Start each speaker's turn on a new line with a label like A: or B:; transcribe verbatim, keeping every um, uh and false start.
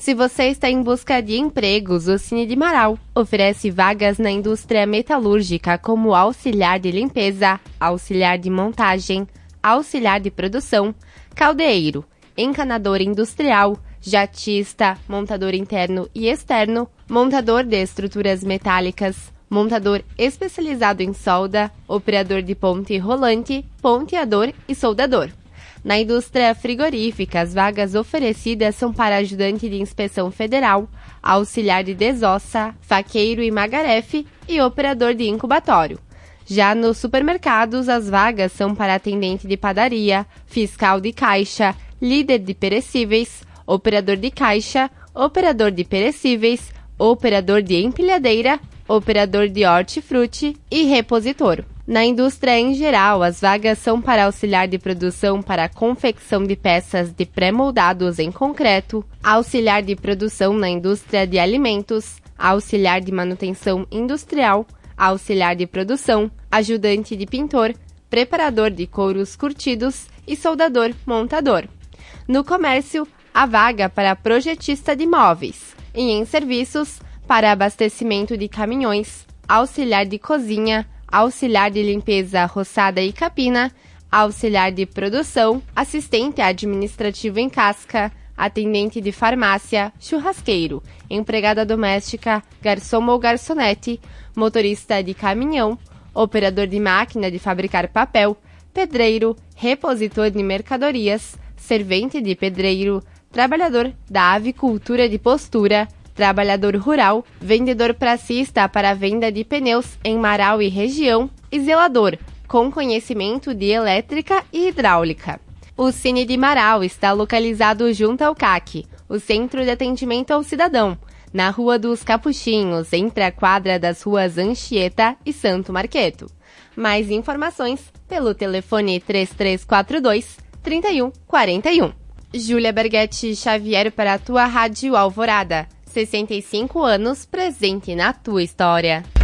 A: Se você está em busca de empregos, o Cine de Marau oferece vagas na indústria metalúrgica como auxiliar de limpeza, auxiliar de montagem, auxiliar de produção, caldeiro, encanador industrial, jatista, montador interno e externo, montador de estruturas metálicas, montador especializado em solda, operador de ponte rolante, ponteador e soldador. Na indústria frigorífica, as vagas oferecidas são para ajudante de inspeção federal, auxiliar de desossa, faqueiro e magarefe e operador de incubatório. Já nos supermercados, as vagas são para atendente de padaria, fiscal de caixa, líder de perecíveis, operador de caixa, operador de perecíveis, operador de empilhadeira, operador de hortifruti e repositor. Na indústria em geral, as vagas são para auxiliar de produção para a confecção de peças de pré-moldados em concreto, auxiliar de produção na indústria de alimentos, auxiliar de manutenção industrial, auxiliar de produção, ajudante de pintor, preparador de couros curtidos e soldador montador. No comércio, a vaga para projetista de móveis e em serviços, para abastecimento de caminhões, auxiliar de cozinha, auxiliar de limpeza roçada e capina, auxiliar de produção, assistente administrativo em casca, atendente de farmácia, churrasqueiro, empregada doméstica, garçom ou garçonete, motorista de caminhão, operador de máquina de fabricar papel, pedreiro, repositor de mercadorias, servente de pedreiro, trabalhador da avicultura de postura, trabalhador rural, vendedor pracista para a venda de pneus em Marau e região e zelador, com conhecimento de elétrica e hidráulica. O Cine de Marau está localizado junto ao C A C, o Centro de Atendimento ao Cidadão, na Rua dos Capuchinhos, entre a quadra das ruas Anchieta e Santo Marqueto. Mais informações pelo telefone três três quatro dois, três um quatro um. Júlia Berghetti Xavier para a tua Rádio Alvorada. sessenta e cinco anos presente na tua história.